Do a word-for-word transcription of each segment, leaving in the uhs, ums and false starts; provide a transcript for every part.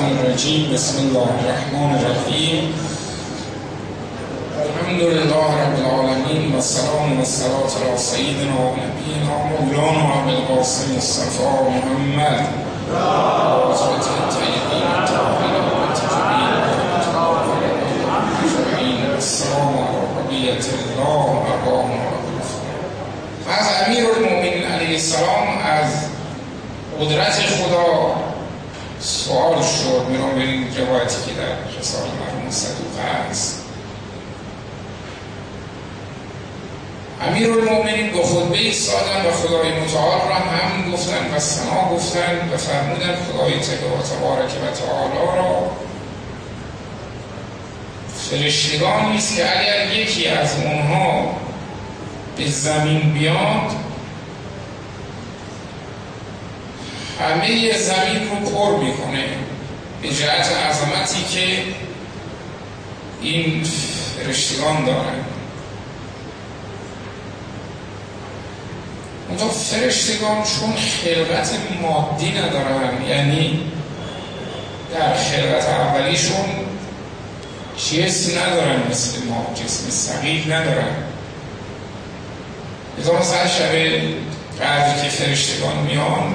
الشیطان الرجیم. بسم الله الرحمن الرحیم. الحمد لله رب العالمین و السلام و الصلاة علی سیدنا و نبینا مولانا ابوالقاسم مصطفی محمد و آله الطیبین الطاهرین و تجمعین و السلام علی بقیة الله اباهم. از امیرالمؤمنین علیه السلام از قدرت خدا سوال شد. میرم به این روایتی که در رساله مرحوم صدوق هست. امیرالمؤمنین به خطبه ایستادن و خدای متعال را هم گفتن و ثنا گفتن و فرمودن خدای تبارک و تعالی را فرشتگانی است که اگر یکی از اونها به زمین بیاد همه زمین رو پر میکنه به جهت عظمتی که این فرشتگان دارن. اونجا فرشتگان چون خلقت مادی ندارن، یعنی در خلقت اولیشون جسم ندارن مثل ما، جسم ثقیل ندارن. ازا مثلا شبه قدری که فرشتگان میان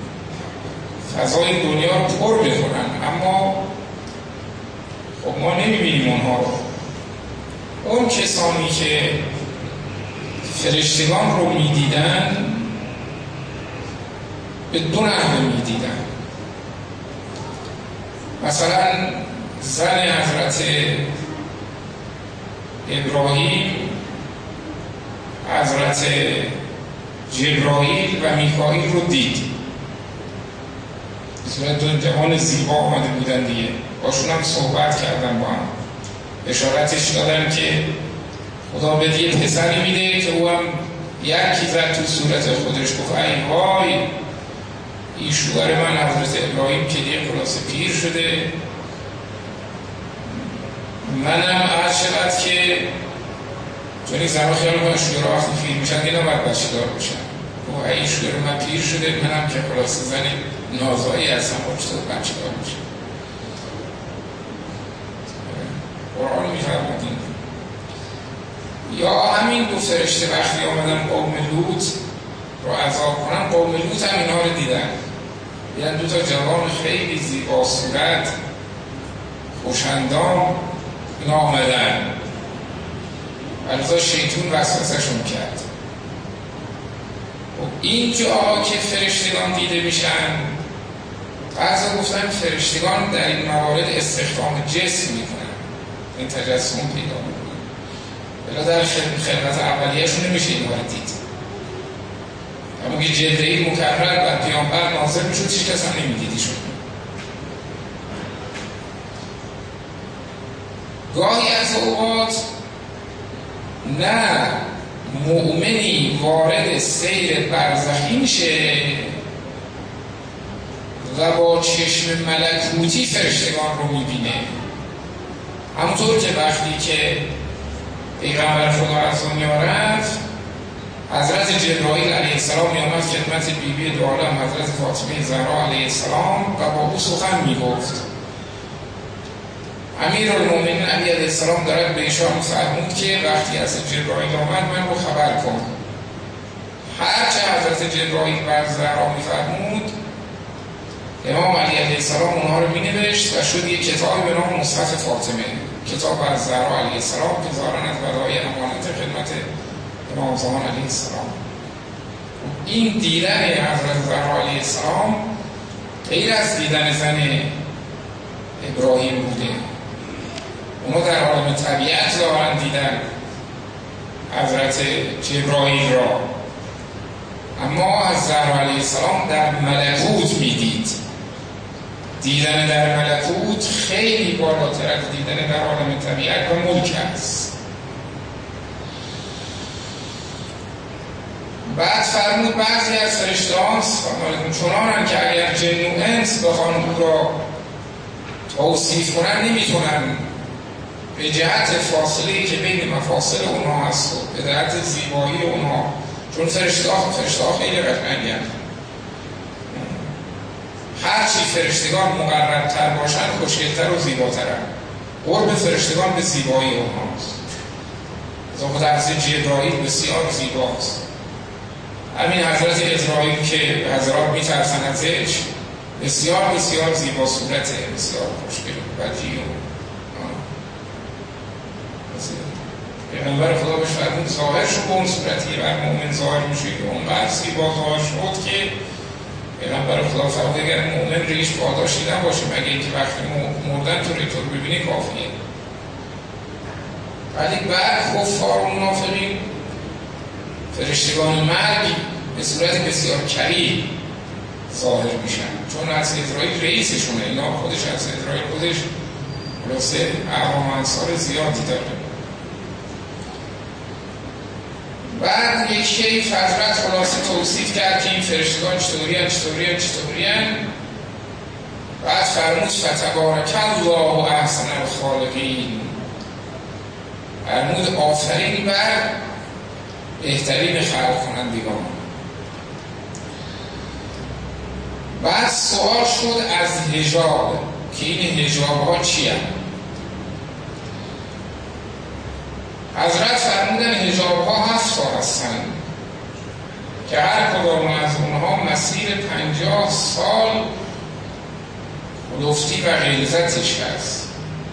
فضای دنیا رو پر میکنن، اما خب ما نمیبینیم اونها رو. اون کسانی که فرشتگان رو میدیدن به دو نحوه میدیدن. مثلا زن حضرت ابراهیم حضرت جبرائیل و میکائیل رو دید. صورت دو جوان زیبا آمده بودن دیگه، باشون هم صحبت کردن، با هم اشارتش دادن که خدا به یه پسری میده که او هم یکی زد تو صورت خودش، گفت ای وای این شوهر من حضرت ابراهیم که دیگه خلاصه پیر شده، منم هر چقدر که چون این زمان خیال کنم شوهر وقتی پیر میشن دیگه نباید بچه دار بشن، گفت ای شوهر من پیر شده، منم که خلاصه زن نازایی هستم باید چطور بچه دار بشن. قرآن میفرمودین. یا همین دو فرشته وقتی آمدن قوم لوط رو عذاب کنن، قوم لوط هم اینها رو دیدن. دیدن دو تا جوان خیلی زیبا صورت خوشندام اینا آمدن، ولذا شیطون وسوسه‌شون کرد. اینجا که فرشتگان دیده میشن، بعضا گفتن فرشتگان در این موارد استخدام جسم میکنن، این تجسم پیدا میکنن، بلا در خلقت اولیه‌شون نمیشه این وارد دید. اما که جبرئیل مکرر بر پیامبر نازل میشد چیز کس هم نمیدیدیشون. گاهی از اوقات نه مؤمنی وارد سیر برزخی میشه و با چشم ملکوتی فرشتگان رو میبینه، همونطور که وقتی که پیغمبر خدا از دنیا رفت حضرت جبرائیل علیه السلام میامد خدمت بیبی دو عالم حضرت فاطمه زهرا علیه السلام و با او سخن میگفت. امیرالمؤمنین علی علیه السلام دارد به ایشان فرمود که وقتی از جبرائیل آمد من رو خبر کن. هرچه حضرت جبرائیل بر زهرا میفرمود امام علی علیه السلام اونها رو مینوشت و شد یک کتابی به نام مصحف فاطمه، کتاب از زهرا علیه السلام که ظاهراً از برای امانت خدمت امام زمان علیه السلام. این دیدن حضرت زهرا علیه السلام غیر از دیدن زن ابراهیم بوده. اونا در عالم طبیعت ظاهراً دیدن حضرت جبرائیل را، اما از زهرا علیه السلام در ملکوت میدید. دیدن در ملکوت خیلی بالاتر از دیدن در عالم طبیعت و ملک است. بعد فرمود بعضی از فرشته‌ها چنانن که اگر جن و انس بخوان او را توصیف کنن نمیتونن، به جهت فاصله‌ای که بین مفاصل اونها هست و به جهت زیبایی اونها، چون فرشته‌ها فرشته‌ها خیلی قشنگن، هر چی فرشتگان مقرب‌تر باشن خوشگل‌تر و زیباترن. قرب فرشتگان به زیبایی اونهاست. خود حضرت جبرائیل بسیار زیباست. همین حضرت عزرائیل که حضرات میترسن ازش بسیار بسیار زیبا صورته، بسیار خوشگل و بدیع. پیغمبر خدا بهش فرمود ظاهر شو به اون صورتی بر مؤمن ظاهر میشه که اونقدر زیبا ظاهر شد که پیغمبر خدا فرمود اگر مؤمن ریش پاداشی نباشه مگه اینکه وقتی مردن تو ریتور ببینی کافیه. ولی بعد کفار و منافقین فرشتگان مرگ به صورت بسیار کریه ظاهر میشن، چون از اسرائیل رئیسشونه. اینا خودش از اسرائیل خودش خلاصه اعوام انصار زیادی داره. بعد یک شیء حضرت خلاصه توصیف کرد که این فرشتگان چطوری هن چطوری هن چطوری هن. بعد فرمود فتبارک الله احسن الخالقین، فرمود آفرین بر بهترین خلق کنندگان. بعد سوال شد از حجاب که این حجاب ها چی هست؟ حضرت فرمودن حجاب ها هفت تا هستن که هر کدام از اونها مسیر پنجاه سال لفتی و غلظتش هست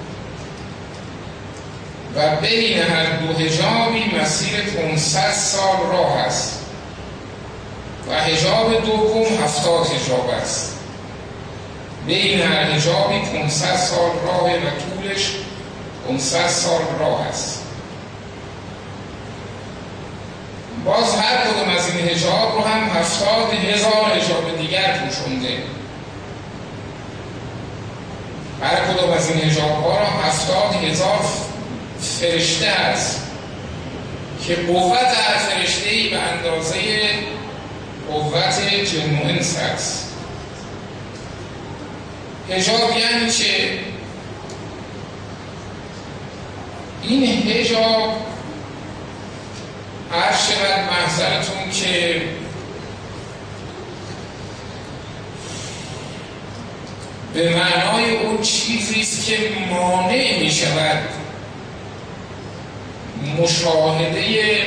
و بین هر دو حجابی مسیر پانصد سال راه است و حجاب دوم هفتاد حجاب است. بین هر حجابی پانصد سال راه و طولش پانصد سال راه است. باز هر کدوم از این حجاب رو هم هفتاد هزار حجاب دیگر پوشونده. هر کدوم از این حجاب ها را هفتاد هزار فرشته است که قوت هر فرشته‌ای به اندازه قوت جن و انس است. حجاب یعنی چه؟ این حجاب هر شود محضرتون که به معنای اون چیزیست که مانع می شود مشاهده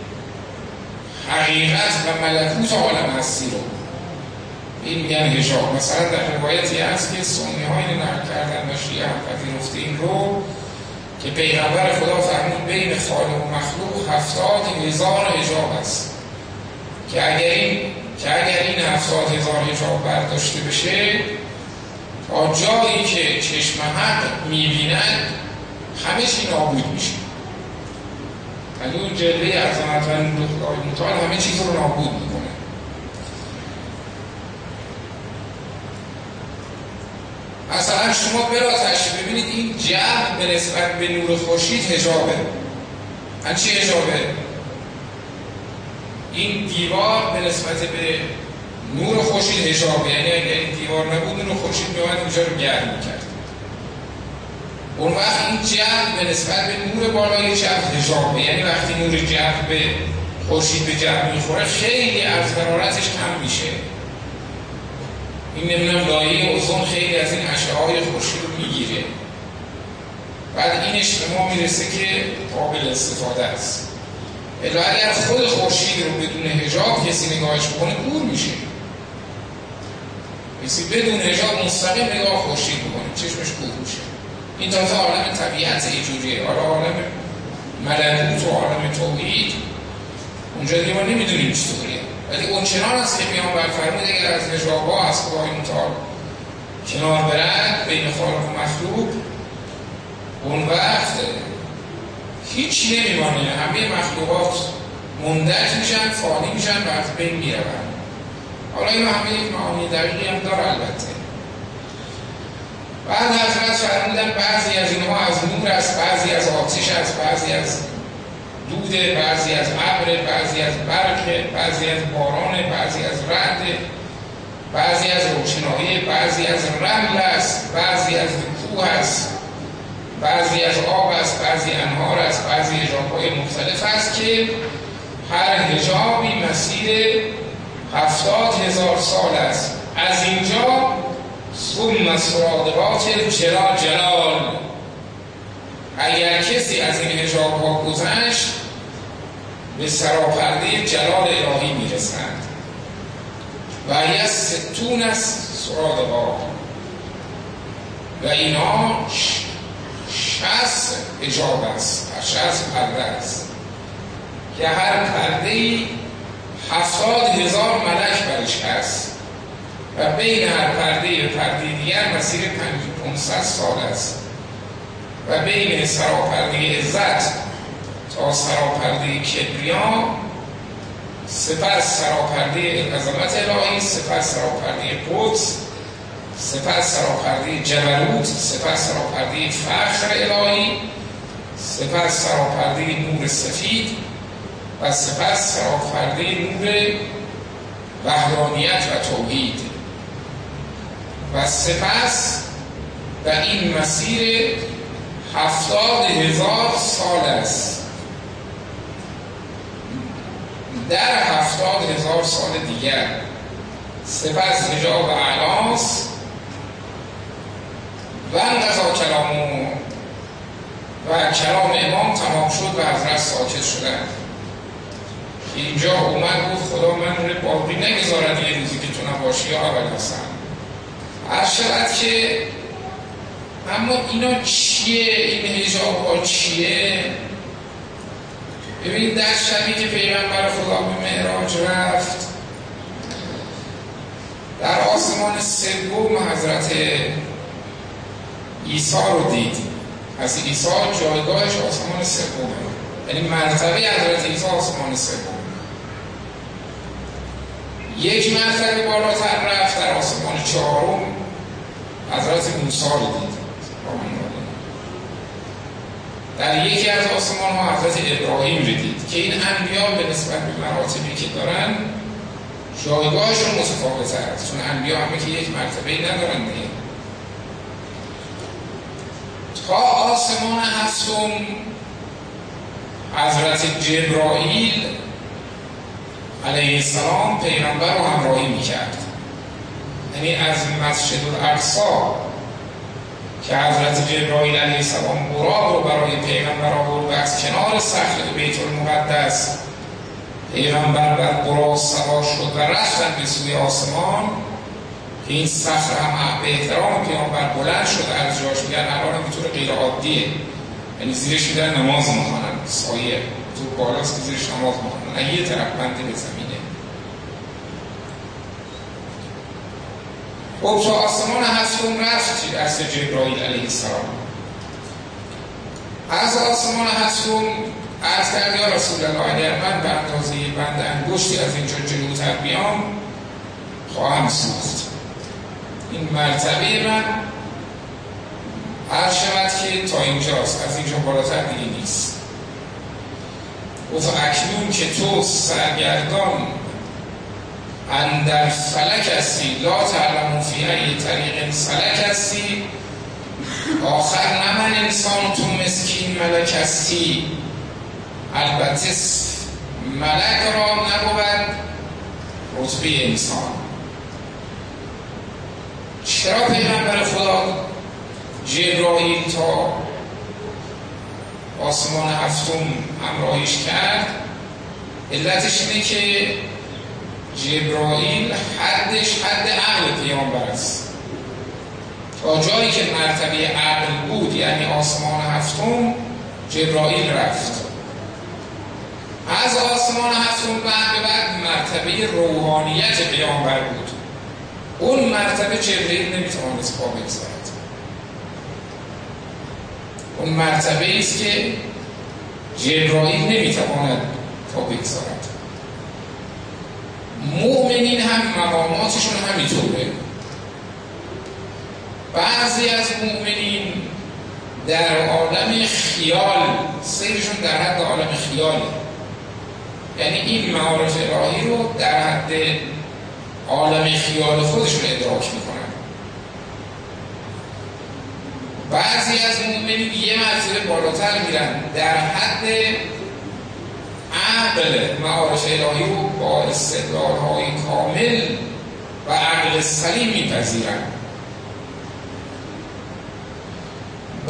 حقیقت و ملکوت عالم هستی رو. این میگن حجاب. مثلا در روایتی هست که سنی های نقل کردن و شیعه هم پذیرفته این رو که پیغمبر خدا فرمود بین خالق و مخلوق هفتاد هزار حجاب است که اگر این که اگر این هفتاد هزار حجاب برداشته بشه تا جایی که چشم حق میبینند همه چی نابود میشه. یعنی اون جلوه عظمت و نور خدای متعال همه چیز رو نابود میکنه. مثلا شما براتش ببینید این جهل به نسبت به نور خورشید حجابه. این چی حجابه؟ این دیوار به نسبت به نور خورشید حجابه. یعنی اگر این دیوار نبود نور خورشید میومد اونجا رو گرم میکرد. اون وقت این جهل به نسبت به نور بالای جهل حجابه. یعنی وقتی نور جهل به خورشید به جهل میخوره خیلی از حرارتش کم میشه. این نمیدونم لایه اوزون خیلی از این اشعه های خورشید رو میگیره. بعد اینش به ما میرسه که قابل استفاده است. الا اگر خود خورشید رو بدون حجاب کسی نگاهش بکنه کور میشه. کسی بدون حجاب مستقیم نگاه خورشید بکنه چشمش کور میشه. این تازه عالم طبیعت اینجوریه. حالا عالم ملکوت و عالم توحید اونجا دیگه ما نمیدونیم چطوریه. ولی اون چنان است که پیامبر فرمود اگر از حجاب‌ها از خدای متعال کنار برند بین خالق و مخلوق اون وقت هیچ نمیمانه. همه مخلوقات مندرج میشن، فانی میشن و از بین میروند. حالا این همه یک معانی دقیقی هم داره البته. بعد حضرت فرمودن بعضی از اینها از نور است، بعضی از آتش است، بعضی از دوده، بعضی از ابر، بعضی از برق، بعضی از باران، بعضی از رعد، بعضی از روشنایی، بعضی از رمل است، بعضی از کوه است، بعضی از آب است، بعضی انهار است، بعضی حجاب‌های مختلف است که هر حجابی مسیر هفتاد هزار سال است. از اینجا ثم سرادقات الجلال جلال. اگر کسی از این حجاب ها گذشت به سراپرده جلال الهی میرسند. و هی ستون از سرادقات و اینا شصت حجاب است، شصت پرده است که هر پرده‌ای هفتاد هزار ملک برش هست و بین هر پرده و پرده دیگر مسیر پانصد سال است و بین سراپرده عزت تا سراپرده کبریا، سپس سراپرده عظمت الهی، سپس سراپرده قدس، سپس سراپرده جبروت، سپس سراپرده فخر الهی، سپس سراپرده نور سفید و سپس سراپرده نور وحدانیت و توحید و سپس در این مسیر هفتاد هزار سال است. در هفتاد هزار سال دیگر سپس حجاب اعلاس و انقضا کلامو و کلام امام تمام شد و حضرت ساکت شدند. اینجا اومد گفت خدا من رو باقی نگذارد یه روزی که تو نباشی یا اول هستم. عرض شود که اما اینا چیه؟ این حجاب ها چیه؟ ببینید در شبی که پیغمبر خدا به معراج رفت در آسمان سوم حضرت عیسی رو دید. از عیسی جایگاهش آسمان سومه، یعنی مرتبه حضرت عیسی آسمان سوم. یک مرتبه بالاتر رفت در آسمان چهارم حضرت موسی رو دید. در یکی از آسمان ها حضرت ابراهیم رو دید که این انبیا به نسبت به مراتبی که دارن جایگاهشون متفاوته است، چون انبیا همه که یک مرتبه ندارن دیگه. تا آسمان هفتم حضرت جبرائیل علیه السلام پیغمبر رو همراهی میکرد، یعنی از مسجد الاقصی که حضرت جبرائیل علیه السلام براق رو برای پیغمبر آورد و از کنار صخره بیت المقدس پیغمبر بر براق سوار شد و رفتن به سوی آسمان که این صخره هم به احترام پیغمبر بلند شد از جاش. میگن الان هم به طور غیر عادیه، یعنی زیرش میدن نماز میخوانن، سایه تو بالاست که زیرش نماز میخوانن، یه طرف بنده به زمینه. خب تا آسمان هفتم رفت از جبرائیل علیه السلام. از آسمان هفتم عرض کرد یا رسول الله اگر من به اندازه بند انگشتی از اینجا جلوتر بیام خواهم سوخت. این مرتبه من عرض شود که تا اینجاست، از اینجا بالاتر دیگه نیست. و تا اکنون که تو سرگردان اندر فلک هستی، لا تعلم فی ای طریق سلک هستی، آخر نه من انسان تو مسکین ملک هستی. البته ملک را نبود رتبه انسان. چرا پیغمبر خدا جبرائیل تا آسمان هفتم همراهیش کرد؟ علتش اینه که جبرائیل حدش حد عقل پیامبر است. تا جایی که مرتبه عقل بود یعنی آسمان هفتم جبرائیل رفت. از آسمان هفتم بعد به بعد مرتبه روحانیت پیامبر بود. اون مرتبه جبرائیل نمیتوانست پا بگذارد. اون مرتبه است که جبرائیل نمیتواند پا بگذارد. مؤمنین هم مقاماتشون همینطوره. بعضی از مؤمنین در عالم خیال سیرشون در حد عالم خیالی، یعنی این معارف الهی رو در حد عالم خیال خودشون ادراک میکنن. بعضی از مؤمنین یه مرتبه بالاتر میرن، در حد عقل معارف الهی رو با استدلال های کامل و عقل سلیم میپذیرن.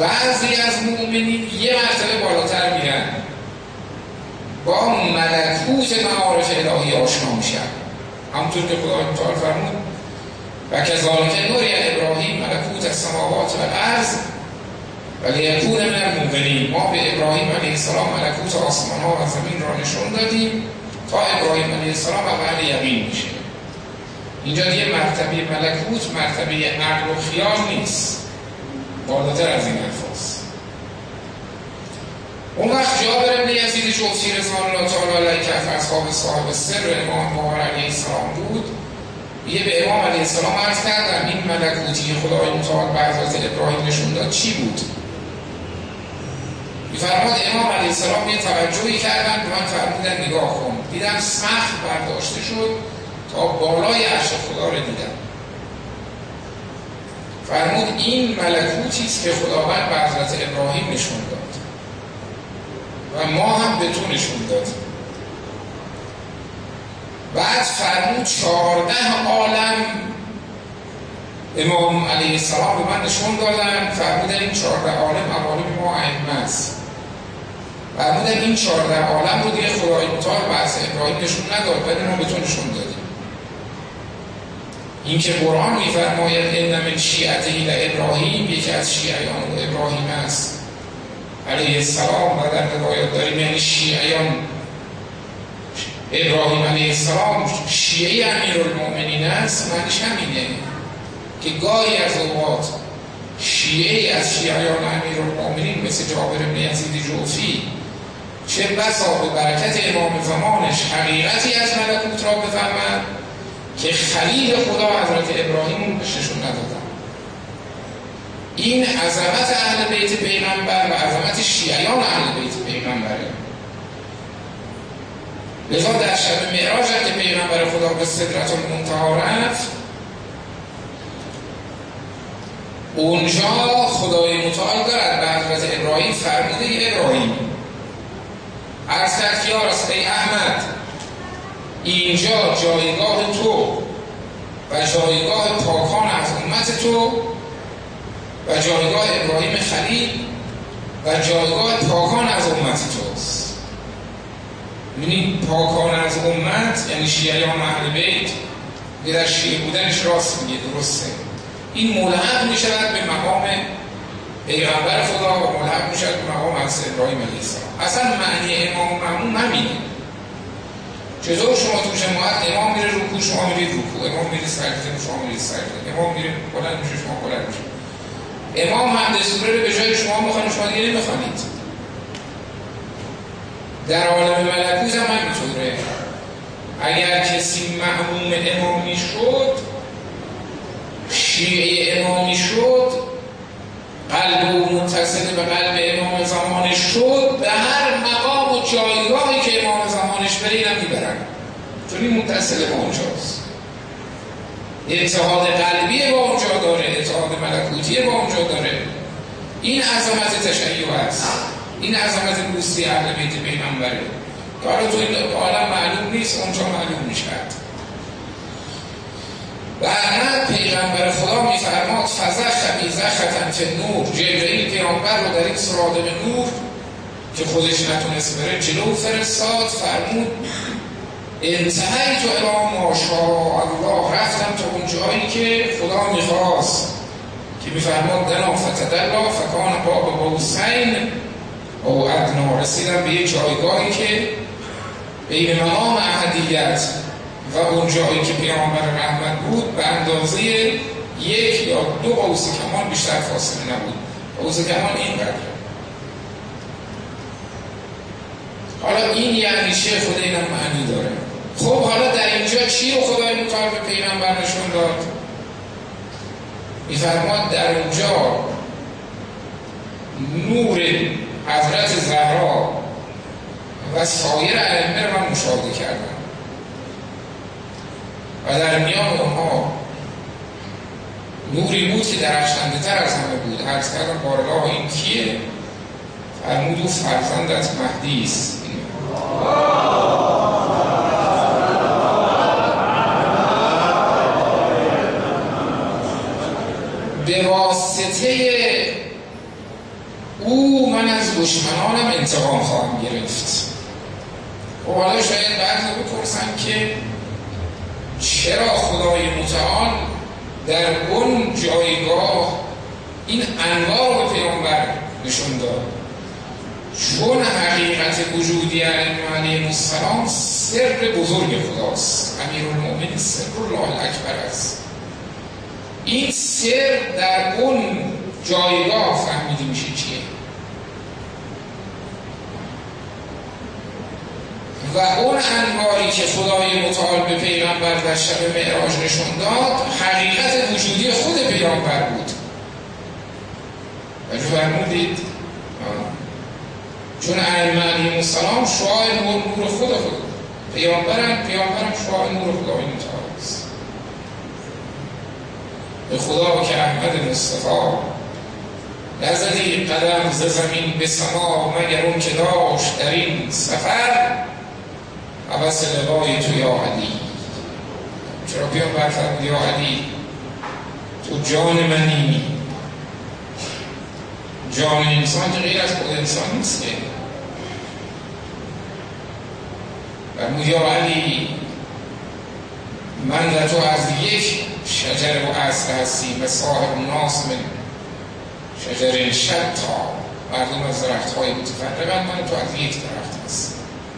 بعضی از مؤمنین یه مرتبه بالاتر میرن، با ملکوت معارف الهی آشنا میشن، همونطور که خدای متعال فرمود و کذالک نوری ابراهیم ملکوت السماوات و الارض ولیکون من الموقنین. ما به ابراهیم علیه السلام ملکوت آسمان ها و زمین را نشون دادیم تا ابراهیم علیه السلام اهل یقین میشه. اینجا دیگه مرتبه ملکوت مرتبه عقل و خیال نیست، بالاتر از این الفاظ. اون وقت جابر بن یزید جوفی رضوان الله تعالی علیه که از اصحاب صاحب سر امام باقر علیه السلام بود، یه به امام علیه السلام عرض کردم این ملکوتی که خدای متعال به حضرت ابراهیم نشون داد چی بود؟ می‌فرماد امام علیه السلام یه توجهی کردن به من، فرمودن نگاه کن. دیدم سخت برداشته شد تا بالای عرش خدا رو دیدم. فرمود این ملکوتی است که خداوند به حضرت ابراهیم نشون داد و ما هم به تو نشون دادیم. بعد فرمود چهارده عالم امام علیه السلام به من نشون دادن. فرمودن این چهارده عالم عوالم ما ائمه است. فرمودن این چهارده عالم رو دیگه خدای متعال به حضرت ابراهیم نشون نداد، ولی ما به تو نشون دادیم. این که قرآن می‌فرماید ان من شیعته لابراهیم، یکی از شیعیان ابراهیم است علیه السلام، و در روایات داریم یعنی شیعیان ابراهیم علیه السلام شیعه امیرالمؤمنین است. معنیش همینه که گاهی از اوقات شیعه از شیعیان امیرالمؤمنین مثل جابر بن یزید جوفی چه بسا به برکت امام زمانش حقیقتی از ملکوت را بفهمند که خلیل خدا حضرت ابراهیم اون بهشون ندادن. این عظمت اهل بیت پیغمبر و عظمت شیعیان اهل بیت پیغمبره. لذا در شب معراج که پیغمبر خدا به سدرة المنتهی رفت، اونجا خدای متعال دارد به حضرت ابراهیم فرموده ای ابراهیم عرض کرد که یا رسول ای احمد، اینجا جایگاه تو و جایگاه پاکان از امت تو و جایگاه ابراهیم خلیل و جایگاه پاکان از امت توست. می‌بینید پاکان از امت یعنی شیعیان اهل بیت، که در شیعه بودنش راست میگه، درسته. این ملحق میشود به مقام پیغمبر خدا و ملحق میشود به مقام حضرت ابراهیم علیه السلام. اصلا معنی امام و مأموم همینه. چطور شما تو جماعت امام میره رکوع شما میرید رکوع، امام میره سجده شما میرید سجده، امام میره بلند میشه شما بلند میشه. امام هم دستوره رو به جای شما میخوانه، شما دیگه نمیخوانید. در عالم ملکوت هم همینطوره. اگر کسی مأموم امامی شد، شیعه امامی شد، قلب او متصل به قلب امام زمانش شد، به هر مقام و جایگاهی که امام زمانش بره اینم میبرن، چون این متصل به اونجاست. اتحاد قلبی با اونجا داره، اتحاد ملکوتی با اونجا داره. این عظمت تشیع است، این عظمت دوستی اهل بیت پیغمبره که حالا تو این عالم معلوم نیست، اونجا معلوم میشد. و احمد پیغمبر خدا میفرماد فزخ بیزخة فی النور، جبرئیل پیغمبر رو در این سرادق نور که خودش نتونست بره جلو فرستاد. فرمود انتهیت الی ما شاء الله، رفتم تا اون جایی که خدا میخواست، که میفرماد دنا فتدلی فکان قاب قوسین او ادنی، رسیدم به یک جایگاهی که بین مقام احدیت و اون جایی که پیامبر رحمت بود به اندازه یک یا دو قوس کمان بیشتر فاصله نبود. قوس کمان اینقدر. حالا این یعنی چه؟ خود اینم معنی داره. خب حالا در اینجا چی رو خدای متعال به پیغمبر نشون داد؟ میفرماد در اونجا نور حضرت زهرا و سایر ائمه رو من مشاهده کردم و در میان اونها نوری بود که درخشنده تر از همه بود. عرض کردم بارگاه این کیه؟ فرمود او فرزندت مهدی است. به واسطه او من از دشمنانم انتقام خواهم گرفت. و حالا شاید بعضی بپرسن که چرا خدای متعال در اون جایگاه این انواع رو به پیامبر نشون داد؟ چون حقیقت وجودی علیه السلام سر بزرگ خداست. امیرالمؤمنین سر الله اکبر است. این سر در اون جایگاه فهمیده میشه چیه و اون انواری که خدای متعال به پیغمبر در شب معراج نشون داد حقیقت وجودی خود پیغمبر بود. وجه فرمودید چون ائمه علیهم السلام شعاع نور خود خود پیامبرم پیامبرم شعاع نور خدای متعال است. به خدا که احمد مصطفی نزدی قدم ز زمین به سما مگر اون که داشت در این سفر عبس لقای تو یا علی. چرا پیامبر فرمود یا علی تو جان منی. جان انسان که غیر از خود انسان نیست که. فرمود یا علی من و تو از یک شجر و اصل هستیم و صاحب ناس من شجر شتا. مردم از درخت های متفرقن، من تو از یک درخت هست.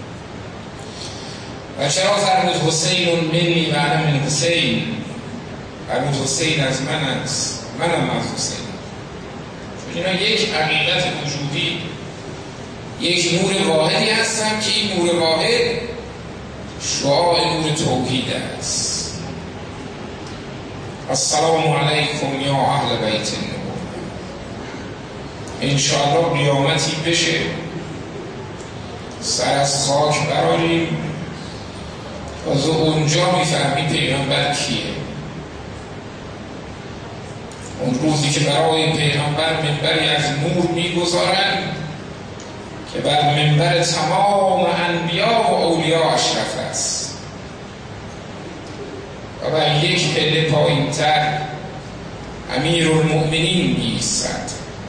و چرا فرمود حسین منی و انا من حسین؟ فرمود حسین از من است، منم از حسین. چون اینا یک حقیقت وجودی، یک نور واحدی هستن که این نور واحد شعاع نور توحید است. السلام علیکم یا اهل بیت النور. انشاءالله قیامتی بشه سر از خاک براریم از اونجا میفهمی پیغمبر کیه. اون روزی که برای پیغمبر منبری از نور میگذارن که بر منبر تمام انبیا و اولیاء اشرف است و بر یک پله پایین‌تر امیرالمؤمنین می‌ایستد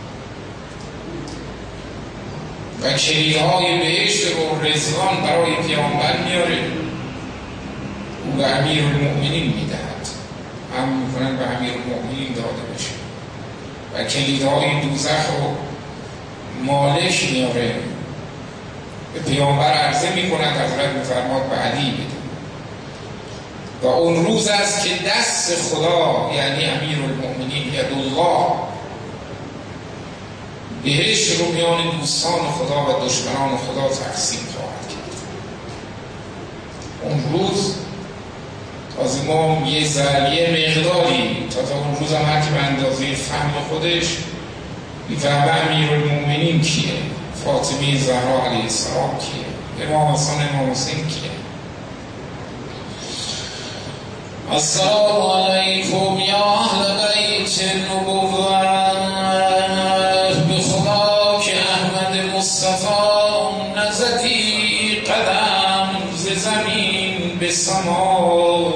و کلیدهای بهشت و رضوان برای پیامبر میاره. او به امیرالمؤمنین میدهد، هم میکنن به امیرالمؤمنین داده بشه و کلیدهای دوزخ و مالک میاره. به پیامبر عرضه میکنند حضرت میفرماد به علی بده. و اون روز است که دست خدا یعنی امیرالمؤمنین یدالله بهشت رو میان دوستان خدا و دشمنان خدا تقسیم خواهد کرد. اون روز تازه ما یه ذریعه مقداری تازه اون روز هم هر که به اندازه فهم خودش میفهمه امیرالمؤمنین کیه، فاطمه زهرا علیه السلام کیه، امام حسن امام حسین کیه. السلام علیکم یا اهل بیت النبوة. به خدا که احمد مصطفی نزدی قدم ز زمین به سما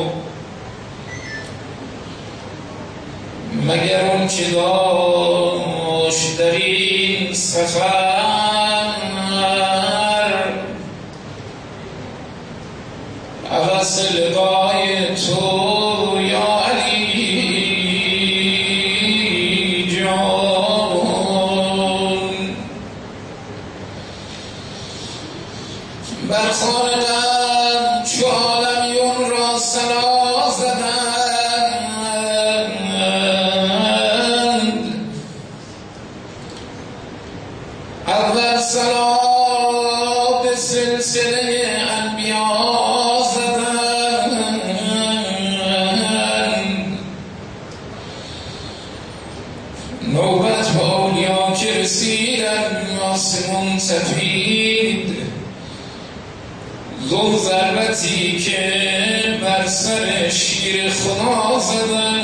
مگر اون که داشت در این سفر عبس لقای تو یا علی جان. بر خانم چو عالمیون را سنا زدند اول سنا به سلسله انبیا نوبت به اولیا که رسیدن آسمون سفید زون ضربتی که بر سر شیر خدا زدن